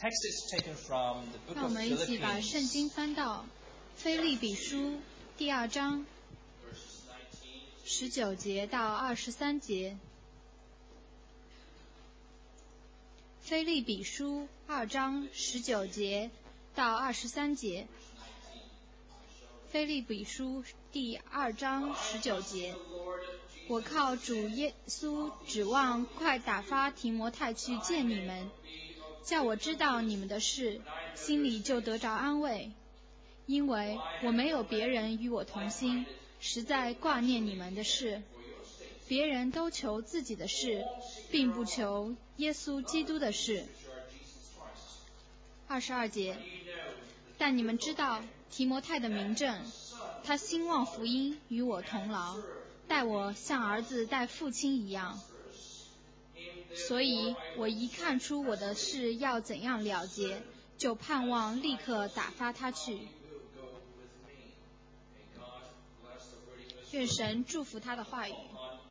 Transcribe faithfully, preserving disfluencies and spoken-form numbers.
Text is taken from the book 让我 of 们一起把 Philippians, 圣经翻到腓立比书第二章 verses nineteen 十九节到二十三节。腓立比书二章十九节到二十三节。腓立比书第二章十九节，我靠主耶稣指望快打发提摩太去见你们，叫我知道你们的事，心里就得着安慰。因为我没有别人与我同心，实在挂念你们的事。别人都求自己的事，并不求耶稣基督的事。二十二节，但你们知道提摩太的名证，他兴旺福音，与我同劳，待我像儿子待父亲一样。所以我一看出我的事要怎样了结，就盼望立刻打发他去。愿神祝福他的话语。